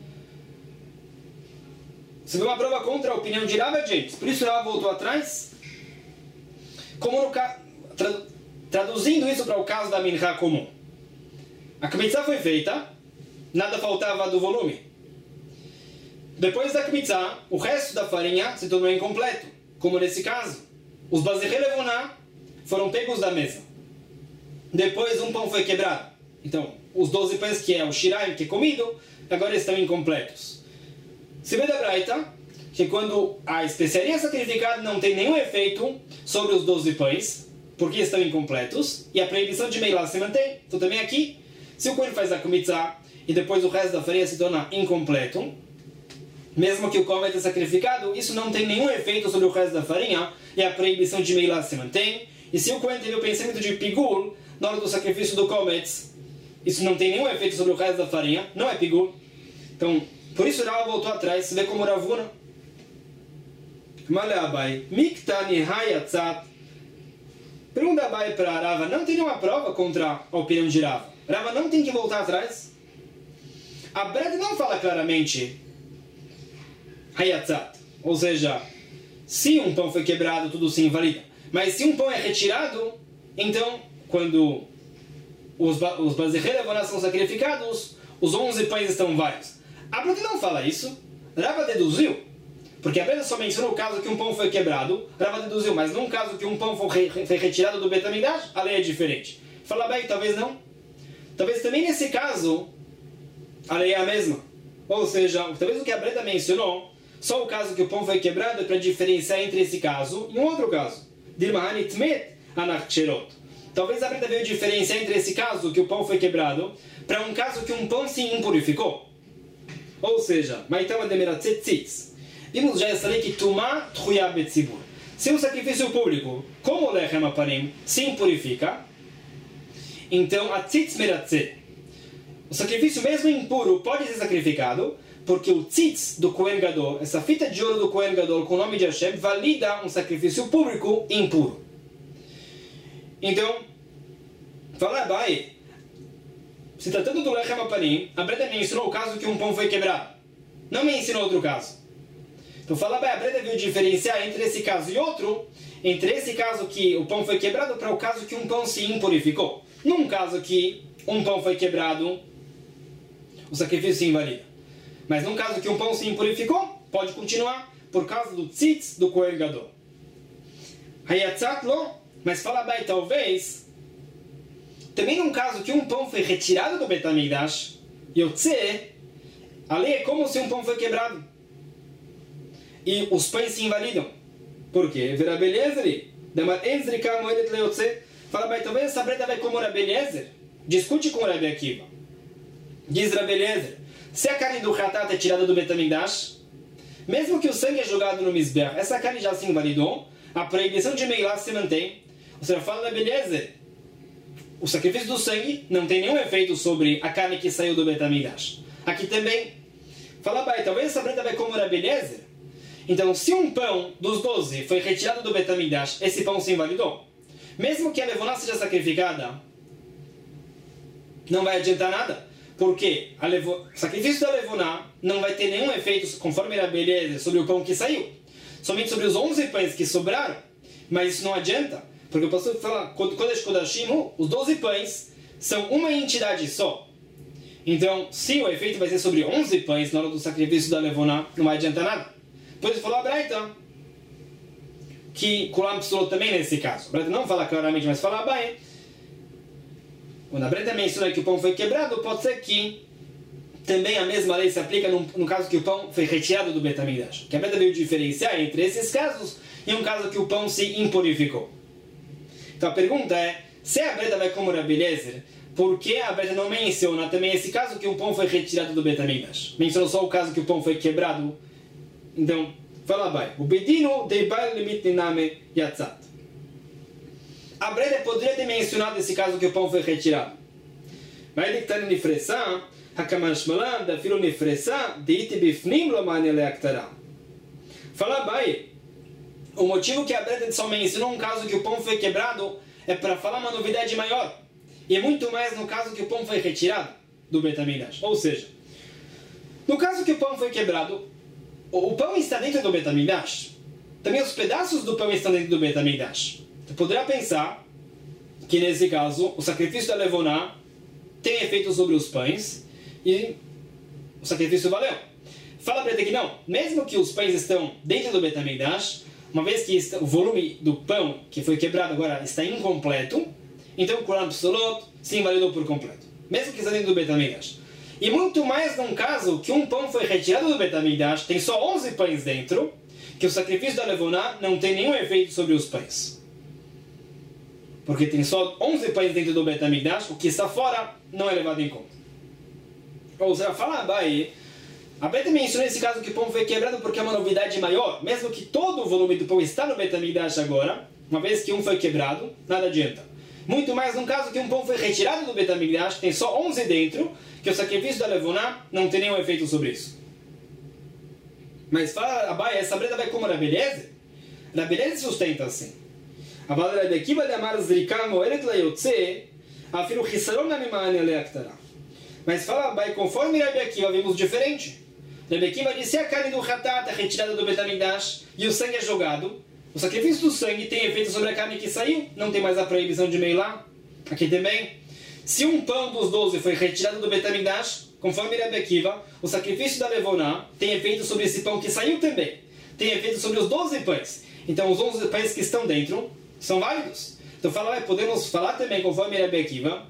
Se vê uma prova contra a opinião de Rava, gente. Por isso Rava voltou atrás. Como no ca... Tra... Traduzindo isso para o caso da minhá comum. A kmitzá foi feita, nada faltava do volume. Depois da kmitzá, o resto da farinha se tornou incompleto. Como nesse caso. Os bazichet levuná foram pegos da mesa. Depois um pão foi quebrado. Então, os doze pães que é o shiraim, que é comido, agora estão incompletos. Se vê da Braita, que quando a especiaria sacrificada não tem nenhum efeito sobre os doze pães, porque estão incompletos, e a proibição de meilá se mantém. Então também aqui, se o Cohen faz a kmitzá, e depois o resto da farinha se torna incompleto, mesmo que o Kohen é sacrificado, isso não tem nenhum efeito sobre o resto da farinha, e a proibição de meilá se mantém. E se o Cohen teve o pensamento de pigul, na hora do sacrifício do Kometz, isso não tem nenhum efeito sobre o resto da farinha, não é pigul. Então, por isso Rava voltou atrás, se vê como Ravuna. Malé Abai, Miktani Hayatzat. Pergunta Abai para Rava, não tem nenhuma prova contra a opinião de Rava. Rava não tem que voltar atrás. A Braita não fala claramente Hayatzat, ou seja, se um pão foi quebrado, tudo se invalida. Mas se um pão é retirado, então, quando os, os bazichet levuná são sacrificados, os onze pães estão vários. A Braita não fala isso. Rava deduziu, porque a Braita só menciona o caso que um pão foi quebrado. Rava deduziu, mas num caso que um pão foi, re, foi retirado do Betamigdash, a lei é diferente. Fala bem, talvez não. Talvez também nesse caso, a lei é a mesma. Ou seja, talvez o que a Braita mencionou, só o caso que o pão foi quebrado é para diferenciar entre esse caso e um outro caso. Dilmahani tmet anachcherot. Talvez a Braita veio diferenciar entre esse caso que o pão foi quebrado para um caso que um pão se impurificou. Ou seja, Maitama demeratzet tzitz. Vimos já essa lei que Tumá tchuya betzibur. Se um sacrifício público, como o lechem aparim, se impurifica, então a tzitz meratzet. O sacrifício mesmo impuro pode ser sacrificado, porque o tzitz do Kohen Gadol, essa fita de ouro do Kohen Gadol com o nome de Hashem, valida um sacrifício público impuro. Então, fala Abai, se tratando do Lechem Apanim, a Breda me ensinou o caso que um pão foi quebrado. Não me ensinou outro caso. Então fala Abai, a Breda viu diferenciar entre esse caso e outro, entre esse caso que o pão foi quebrado para o caso que um pão se impurificou. Num caso que um pão foi quebrado, o sacrifício se invalida. Mas num caso que um pão se impurificou, pode continuar por causa do tzitz do Kohen Gadol. Hayatzat lo, mas fala Abai, talvez, também num caso que um pão foi retirado do Beit HaMikdash, Yotze, a lei é como se um pão foi quebrado. E os pães se invalidam. Por quê? Rabi Eliezer, Damar Enzrika Moedet Leotze, fala Abai, talvez essa breta vai como Rabi Eliezer, discute com Rabi Akiva. Diz Rabi Eliezer, se a carne do Hatat é tirada do Beit HaMikdash, mesmo que o sangue é jogado no Mizbeach, essa carne já se invalidou, a proibição de Meilá se mantém. Ou seja, fala Rabi Eliezer, o sacrifício do sangue não tem nenhum efeito sobre a carne que saiu do Beit HaMikdash. Aqui também, fala Abai, talvez essa breta vai como Rabi Eliezer. Então, se um pão dos doze foi retirado do Beit HaMikdash, esse pão se invalidou. Mesmo que a levoná seja sacrificada, não vai adiantar nada. Porque a levo... o sacrifício da levoná não vai ter nenhum efeito, conforme Rabi Eliezer, sobre o pão que saiu. Somente sobre os onze pães que sobraram. Mas isso não adianta. Porque eu posso falar, Kodesh Kodashim, os doze pães são uma entidade só. Então, se o efeito vai ser sobre onze pães na hora do sacrifício da levoná, não vai adiantar nada. Depois falou a Braita que Kulam Psulot também nesse caso. A Braita não fala claramente, mas fala Abai. Quando a Braita menciona que o pão foi quebrado, pode ser que também a mesma lei se aplica no, no caso que o pão foi retirado do Beit HaMikdash. Que a Braita veio diferenciar entre esses casos e um caso que o pão se impurificou. Então a pergunta é, se a Braita vai como Rabi Eliezer, por que a Braita não menciona também esse caso que o pão foi retirado do Beit HaMikdash? Mencionou só o caso que o pão foi quebrado. Então, fala Abai, o bedino deibar limit niname yatzat. A Braita poderia ter mencionado esse caso que o pão foi retirado. Mas ele está nifresa, hakamashmalan, da filo nifresa, deite bifnim lomane leaktara. Fala Abai, o motivo que a Braita só mencionou um caso que o pão foi quebrado é para falar uma novidade maior. E muito mais no caso que o pão foi retirado do Beit HaMikdash. Ou seja, no caso que o pão foi quebrado, o pão está dentro do Beit HaMikdash. Também os pedaços do pão estão dentro do Beit HaMikdash. Você poderia pensar que nesse caso o sacrifício da levoná tem efeito sobre os pães e o sacrifício valeu. Fala para ele que não. Mesmo que os pães estão dentro do Beit HaMikdash, uma vez que o volume do pão que foi quebrado agora está incompleto, então o Kulam Psulot se invalidou por completo. Mesmo que está dentro do Beit HaMikdash. E muito mais num caso que um pão foi retirado do Beit HaMikdash, tem só onze pães dentro, que o sacrifício da levoná não tem nenhum efeito sobre os pães. Porque tem só onze pães dentro do Beit HaMikdash, o que está fora não é levado em conta. Ou seja, fala Abai, a Braita mencionou esse caso que o pão foi quebrado porque é uma novidade maior. Mesmo que todo o volume do pão está no Beit HaMikdash agora, uma vez que um foi quebrado, nada adianta. Muito mais num caso que um pão foi retirado do Beit HaMikdash, tem só onze dentro, que o sacrifício da levoná não tem nenhum efeito sobre isso. Mas fala Abai, essa Braita vai como Rabi Eliezer? Rabi Eliezer sustenta assim. אבל רבי עקיבא דאמר זריקה מועלת ליוצא, אפילו חיסרון ממענה להקטרה. Mas fala Abai, conforme Rabi Akiva, vimos diferente. Rabi Akiva disse, se a carne do Hatat é retirada do Beit HaMikdash e o sangue é jogado, o sacrifício do sangue tem efeito sobre a carne que saiu, não tem mais a proibição de Meilá. Aqui também. Se um pão dos doze foi retirado do Beit HaMikdash, conforme Rabi Akiva, o sacrifício da levoná tem efeito sobre esse pão que saiu também. Tem efeito sobre os doze pães. Então os onze pães que estão dentro são válidos. Então fala, podemos falar também, conforme Rabi Akiva,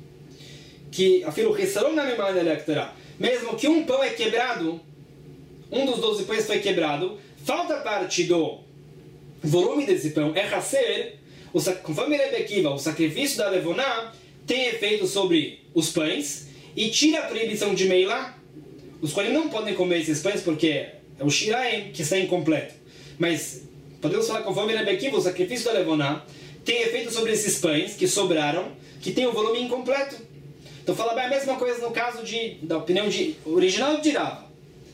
que afiro Hisaron na memória electoral. Mesmo que um pão é quebrado, um dos doze pães foi quebrado, falta parte do volume desse pão, é Haser, conforme Rabi Akiva, o sacrifício da levoná tem efeito sobre os pães e tira a proibição de Meilá. Os quais não podem comer esses pães porque é o Shiraim que está incompleto. Mas podemos falar conforme Rabi Akiva, o sacrifício da levoná tem efeito sobre esses pães que sobraram, que tem o volume incompleto. Então fala bem a mesma coisa no caso de, da opinião de, original de Rava.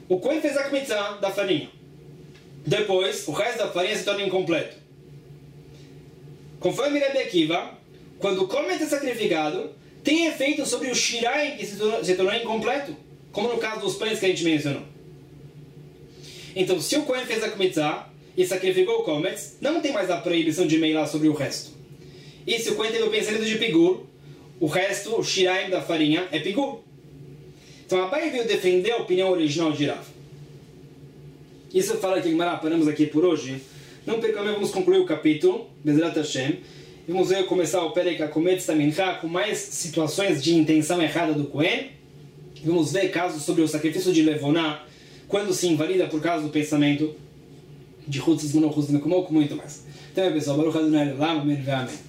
O Cohen fez a Kmitzah da farinha. Depois, o resto da farinha se torna incompleto. Conforme Rebbe Akiva, quando o Cohen é sacrificado, tem efeito sobre o Shiraim que se tornou, se tornou incompleto, como no caso dos pães que a gente mencionou. Então, se o Cohen fez a Kmitzah e sacrificou o Kometz, não tem mais a proibição de Meilá sobre o resto. E se o Cohen teve o pensamento de Pigur, o resto, o Shiraim da farinha, é Pigur. Então, Abai veio defender a opinião original de Rav. Isso fala que Gemara, paramos aqui por hoje. Não percamos, vamos concluir o capítulo, Bezrat Hashem. E vamos ver começar o Perek HaKometz Mincha com mais situações de intenção errada do Cohen. Vamos ver casos sobre o sacrifício de Levoná, quando se invalida por causa do pensamento de Chutz Zmono Chutz Mekomó, com muito mais. Então, pessoal, Baruch Adonai Leolam, Amém.